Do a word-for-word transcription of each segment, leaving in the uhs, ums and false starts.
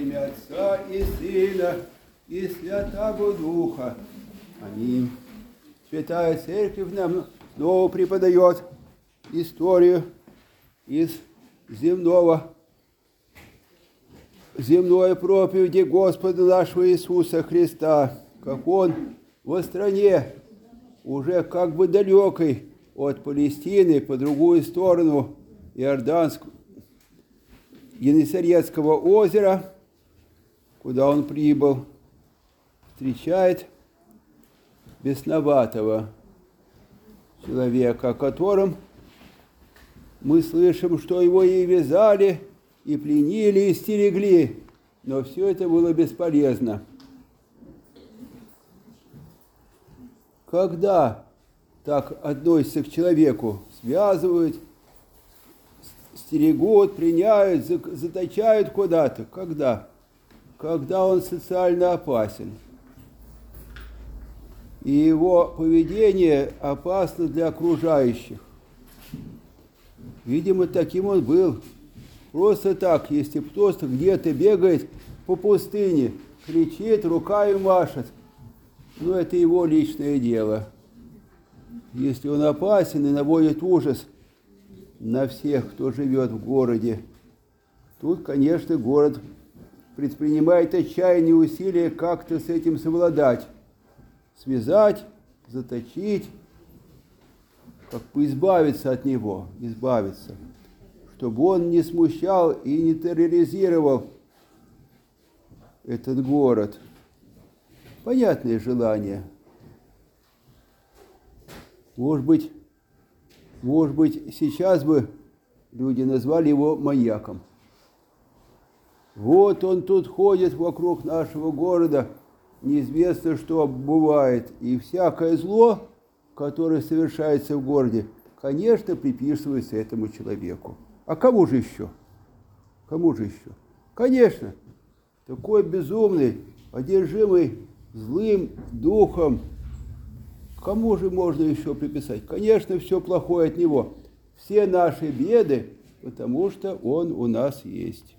имя Отца и Сына и Святаго Духа. Аминь. Святая Церковь нам снова преподает историю из земного, земной проповеди Господа нашего Иисуса Христа, как Он во стране, уже как бы далекой от Палестины, по другую сторону Иорданского, Генесарецкого озера, куда Он прибыл, встречает бесноватого человека, о котором мы слышим, что его и вязали, и пленили, и стерегли, но все это было бесполезно. Когда так относятся к человеку, связывают, стерегут, пленяют, заточают куда-то, когда? Когда он социально опасен. И его поведение опасно для окружающих. Видимо, таким он был. Просто так, если просто где-то бегает по пустыне, кричит, руками машет, ну, это его личное дело. Если он опасен и наводит ужас на всех, кто живет в городе, тут, конечно, город предпринимает отчаянные усилия как-то с этим совладать. Связать, заточить, как бы избавиться от него, избавиться, чтобы он не смущал и не терроризировал этот город. Понятное желание. Может быть, может быть, сейчас бы люди назвали его маньяком. Вот он тут ходит вокруг нашего города, неизвестно, что бывает, и всякое зло, которое совершается в городе, конечно, приписывается этому человеку. А кому же еще? Кому же еще? Конечно, такой безумный, одержимый злым духом, кому же можно еще приписать? Конечно, все плохое от него. Все наши беды, потому что он у нас есть.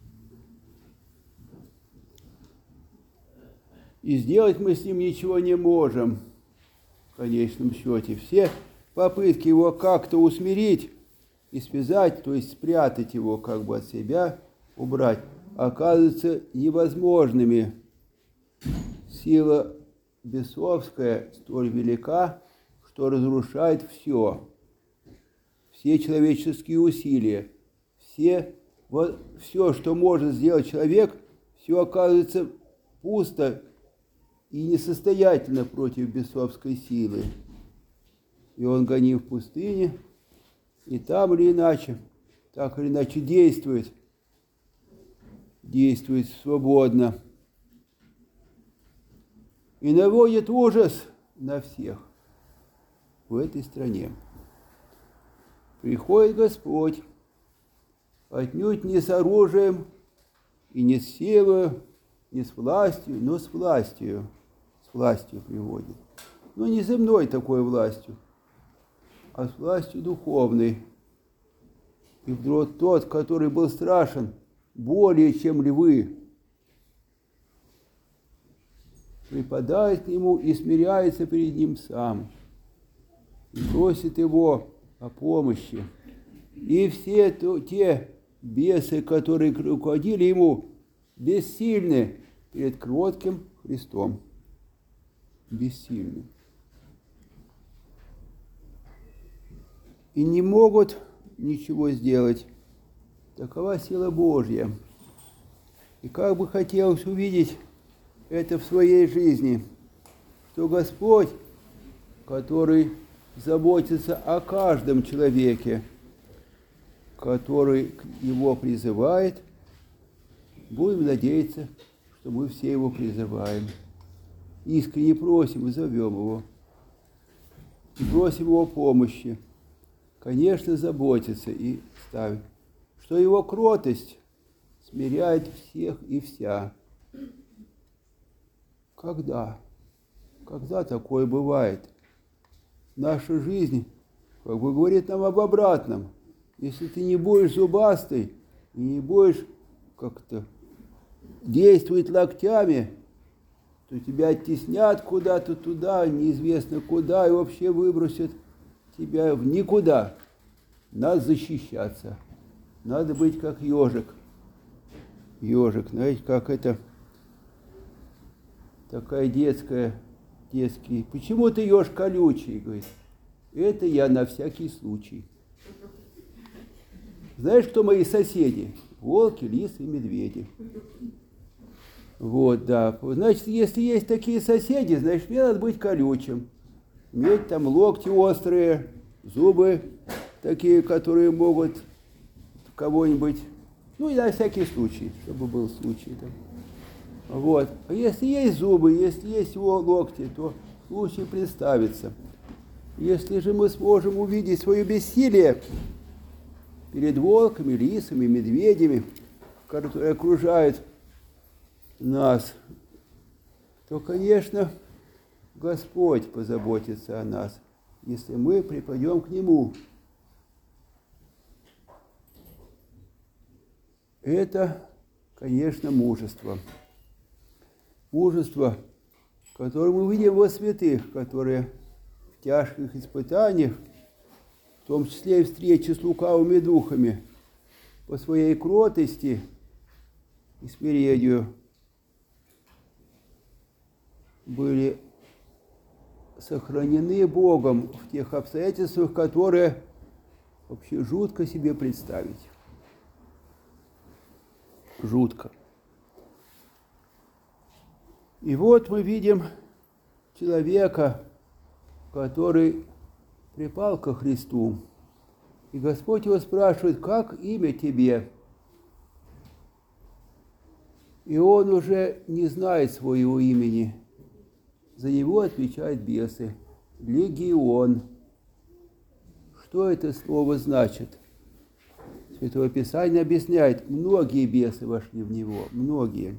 И сделать мы с ним ничего не можем, в конечном счете. Все попытки его как-то усмирить и связать, то есть спрятать его как бы от себя, убрать, оказываются невозможными. Сила бесовская столь велика, что разрушает все. Все человеческие усилия, все, вот, все, что может сделать человек, все оказывается пусто и несостоятельно против бесовской силы. И он гоним в пустыне, и там или иначе, так или иначе действует, действует свободно. И наводит ужас на всех в этой стране. Приходит Господь, отнюдь не с оружием и не с силой, не с властью, но с властью. С властью приводит. Но не земной такой властью, а с властью духовной. И вдруг тот, который был страшен более, чем львы, припадает к нему и смиряется перед ним сам. И просит его о помощи. И все то, те бесы, которые руководили ему, бессильны перед кротким Христом. Бессильны. И не могут ничего сделать. Такова сила Божья. И как бы хотелось увидеть это в своей жизни, что Господь, который заботится о каждом человеке, который его призывает, будем надеяться, что мы все его призываем. Искренне просим и зовем его. И просим его помощи. Конечно, заботиться и ставить, что его кротость смиряет всех и вся. Когда? Когда такое бывает? Наша жизнь, как бы говорит нам об обратном. Если ты не будешь зубастой и не будешь как-то действовать локтями, то тебя оттеснят куда-то туда, неизвестно куда, и вообще выбросят тебя в никуда. Надо защищаться. Надо быть как ежик. Ежик, знаете, как это такая детская, детский. Почему ты еж колючий? Говорит, это я на всякий случай. Знаешь, кто мои соседи? Волки, лисы и медведи. Вот, да. Значит, если есть такие соседи, значит, мне надо быть колючим. Иметь там локти острые, зубы такие, которые могут кого-нибудь, ну и на всякий случай, чтобы был случай там. Вот. А если есть зубы, если есть его локти, то случай представится. Если же мы сможем увидеть свое бессилие перед волками, лисами, медведями, которые окружают нас, то, конечно, Господь позаботится о нас, если мы припадем к Нему. Это, конечно, мужество. Мужество, которое мы видим во святых, которые в тяжких испытаниях, в том числе и встрече с лукавыми духами, по своей кротости и смирению были сохранены Богом в тех обстоятельствах, которые вообще жутко себе представить. Жутко. И вот мы видим человека, который припал ко Христу. И Господь его спрашивает, как имя тебе? И он уже не знает своего имени. За него отвечают бесы. Легион. Что это слово значит? Святое Писание объясняет, многие бесы вошли в него, многие.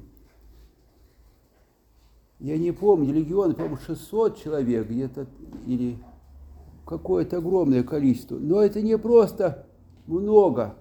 Я не помню, легион, по-моему, шестьсот человек где-то, или какое-то огромное количество. Но это не просто много.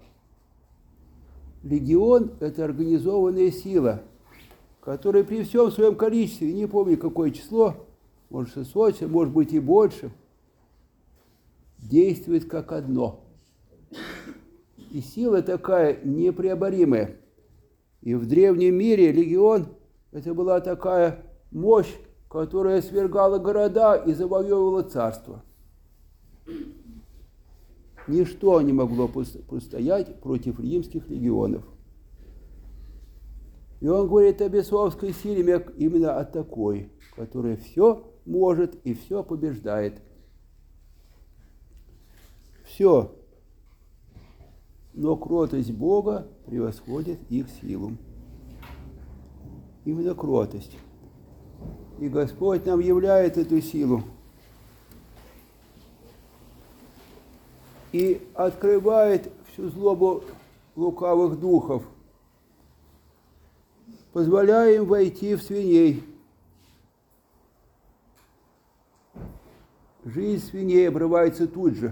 Легион – это организованная сила, которая при всем своем количестве, не помню какое число, может шестьсот, может быть и больше, действует как одно. И сила такая непреоборимая. И в древнем мире легион – это была такая мощь, которая свергала города и завоевывала царство. Ничто не могло постоять против римских легионов. И он говорит о бесовской силе именно о такой, которая все может и все побеждает. Все. Но кротость Бога превосходит их силу. Именно кротость. И Господь нам являет эту силу. И открывает всю злобу лукавых духов, позволяя им войти в свиней. Жизнь свиней обрывается тут же,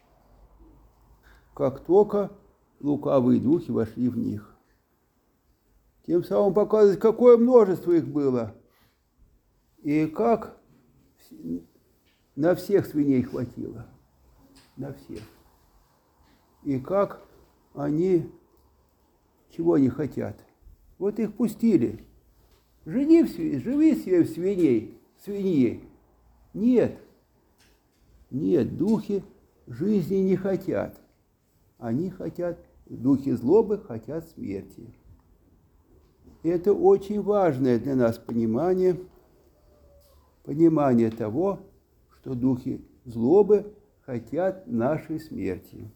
как только лукавые духи вошли в них. Тем самым показывает, какое множество их было, и как на всех свиней хватило, на всех. И как они чего не хотят. Вот их пустили. Живи, живи себе в свиней, свиньи. Нет. Нет, духи жизни не хотят. Они хотят, духи злобы хотят смерти. И это очень важное для нас понимание, понимание того, что духи злобы хотят нашей смерти.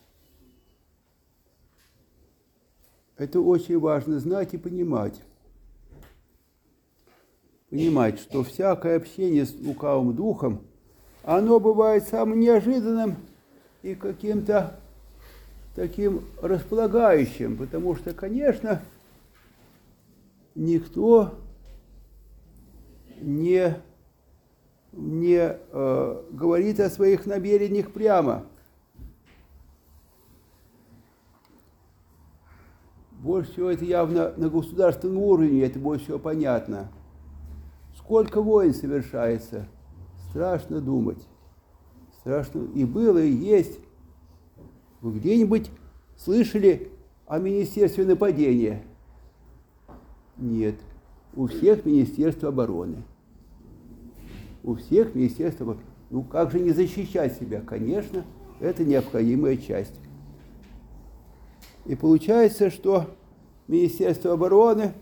Это очень важно знать и понимать. Понимать, что всякое общение с лукавым духом, оно бывает самым неожиданным и каким-то таким располагающим, потому что, конечно, никто не, не э, говорит о своих намерениях прямо. больше всего это явно на государственном уровне, это больше всего понятно. Сколько войн совершается, страшно думать. Страшно и было, и есть. Вы где-нибудь слышали о Министерстве нападения? Нет. У всех Министерство обороны. У всех Министерство обороны. Ну как же не защищать себя? Конечно, это необходимая часть. И получается, что Министерство обороны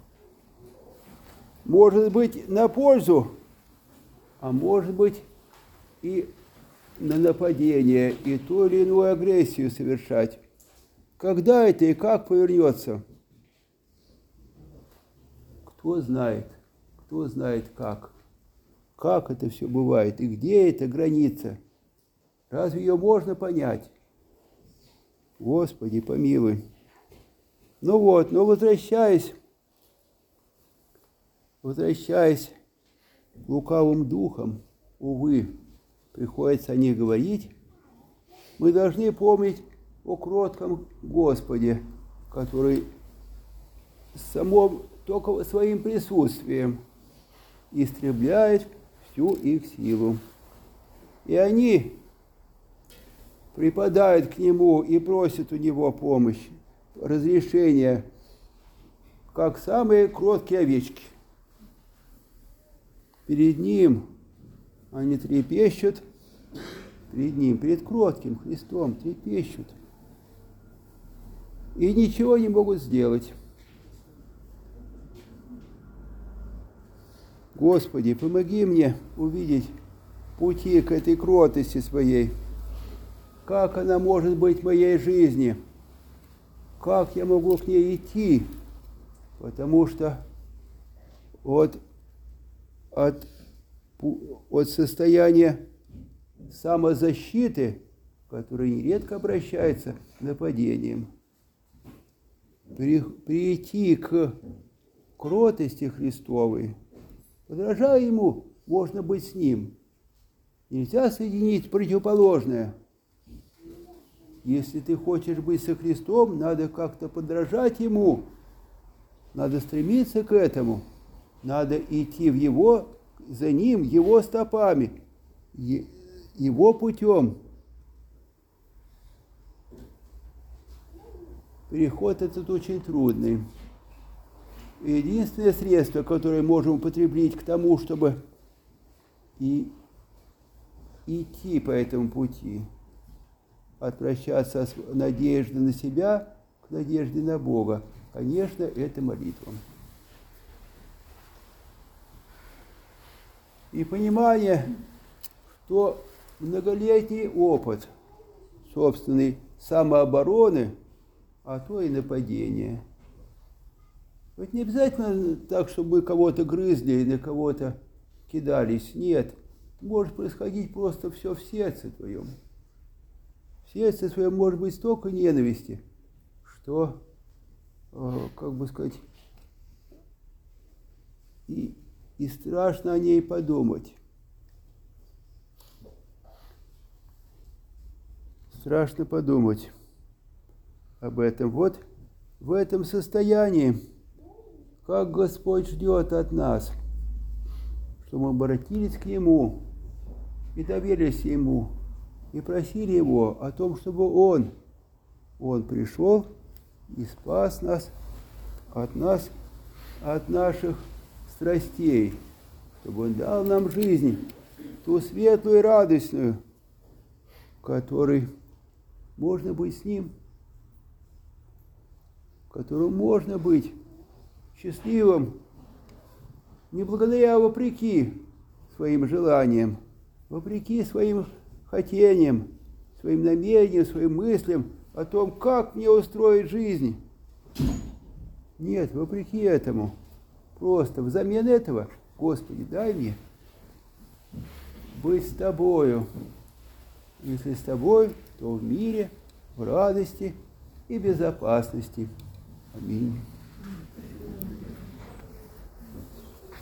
может быть на пользу, а может быть и на нападение, и ту или иную агрессию совершать. Когда это и как повернется? Кто знает, кто знает как. Как это все бывает, и где эта граница? Разве ее можно понять? Господи, помилуй. Ну вот, но возвращаясь, возвращаясь к лукавым духам, увы, приходится о них говорить, мы должны помнить о кротком Господе, который самом, только своим присутствием истребляет всю их силу. И они припадают к Нему и просят у Него помощи, разрешения, как самые кроткие овечки. Перед Ним они трепещут, перед Ним, перед кротким Христом трепещут. И ничего не могут сделать. Господи, помоги мне увидеть пути к этой кротости своей. Как она может быть в моей жизни? Как я могу к ней идти? Потому что от, от, от состояния самозащиты, которое нередко обращается к нападениям, прийти к кротости Христовой, подражая Ему, можно быть с Ним. Нельзя соединить противоположное. Если ты хочешь быть со Христом, надо как-то подражать Ему, надо стремиться к этому, надо идти в Его, за Ним, Его стопами, Его путем. Переход этот очень трудный. И единственное средство, которое можем употребить к тому, чтобы и идти по этому пути, отвращаться от надежды на себя к надежде на Бога, конечно, это молитва. И понимание, что многолетний опыт собственной самообороны, а то и нападения. Ведь не обязательно так, чтобы мы кого-то грызли и на кого-то кидались. Нет, может происходить просто все в сердце твоем. В сердце своем может быть столько ненависти, что, э, как бы сказать, и, и страшно о ней подумать. Страшно подумать об этом. Вот в этом состоянии, как Господь ждет от нас, чтобы мы обратились к Нему и доверились Ему, и просили Его о том, чтобы Он, Он пришел и спас нас от нас, от наших страстей, чтобы Он дал нам жизнь, ту светлую и радостную, в которой можно быть с Ним, в которой можно быть счастливым, не благодаря, а вопреки своим желаниям, вопреки своим хотениям, своим намерениям, своим мыслям о том, как мне устроить жизнь. Нет, вопреки этому. Просто взамен этого, Господи, дай мне быть с Тобою. Если с Тобой, то в мире, в радости и безопасности. Аминь.